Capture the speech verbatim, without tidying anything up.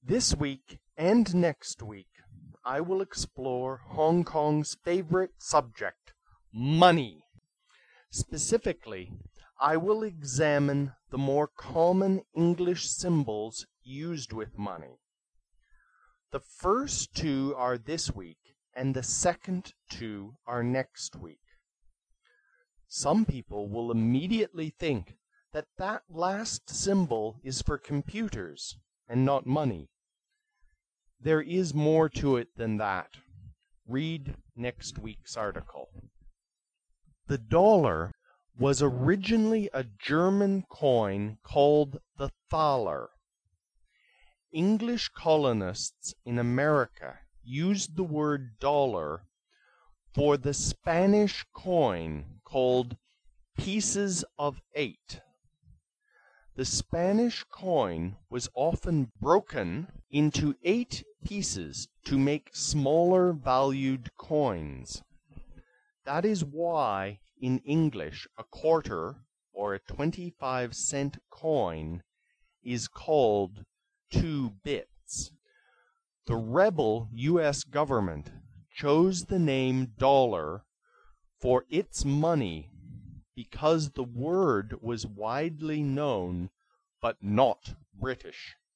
This week and next week, I will explore Hong Kong's favorite subject, money. Specifically, I will examine the more common English symbols used with money. The first two are this week, and the second two are next week. Some people will immediately think that that last symbol is for computers and not money. There is more to it than that. Read next week's article. The dollar was originally a German coin called the thaler. English colonists in America used the word dollar for the Spanish coin called pieces of eight. The Spanish coin was often broken into eight pieces to make smaller valued coins. That is why in English a quarter or a twenty-five cent coin is called two bits. The rebel U S government chose the name dollar for its money because the word was widely known but not British.